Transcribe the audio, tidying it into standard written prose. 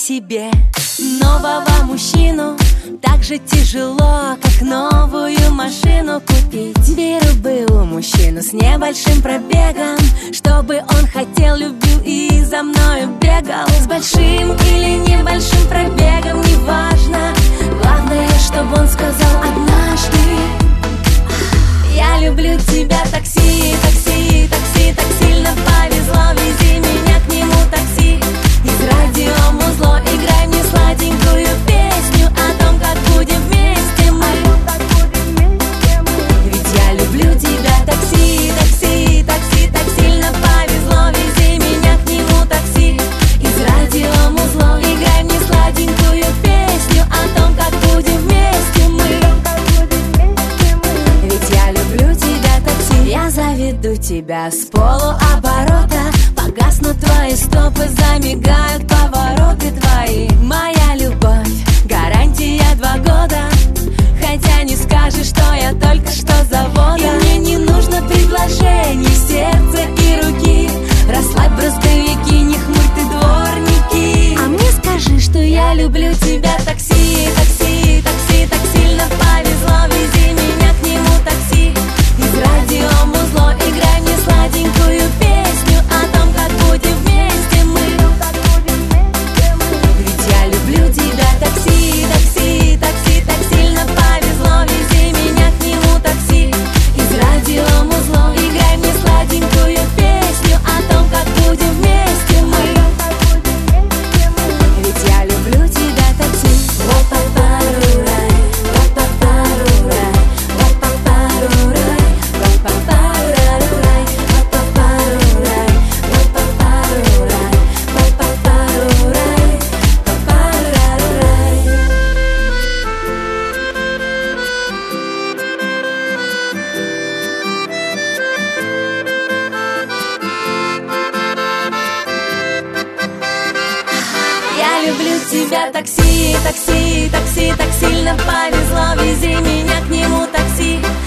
себе нового мужчину так же тяжело, как новую машину купить. Беру был мужчину с небольшим пробегом, чтобы он хотел, любил и за мною бегал. С большим или небольшим пробегом, неважно. Главное, чтобы он сказал однажды: я люблю тебя, такси, такси, такси. Так сильно повезло, вези меня к нему, такси. Из радиомузло играй мне сладенькую песню о том, как будем вместе мы. Ведь я люблю тебя, такси, такси, такси. Так сильно повезло, вези меня к нему, такси. Из радиомузло играй мне сладенькую песню о том, как будем вместе мы. Ведь я люблю тебя, такси. Я заведу тебя с полуоборота, погаснут твои стопы, замигают повороты твои. Моя любовь, гарантия 2 года, хотя не скажешь, что я только что с завода. И мне не нужно предложений сердца и руки. Расслабь бразговики, не хмурь ты дворники. А мне скажи, что я люблю тебя, такси, такси, такси. Так сильно повезло, вези меня к нему, такси. Из радиомузло играй мне сладенькую песню о том, как будем вместе мы. Ведь я люблю тебя, такси, такси, такси. Так сильно повезло, вези меня к нему, такси. Из радиомузло играй мне сладенькую песню о том, как будем вместе мы. Ведь я люблю тебя, такси. Ла-па-па-ру-рай, ла-па-па-ру-рай, ла-па-па-ру-рай, ла-па-па-ру-рай, ла-па-па-ру-рай, ла-па-па-ру-рай, ла-па-па-ру-рай, ла-па-па-ру-рай. Я люблю тебя, такси, такси, такси. Так сильно повезло, вези меня к нему, такси.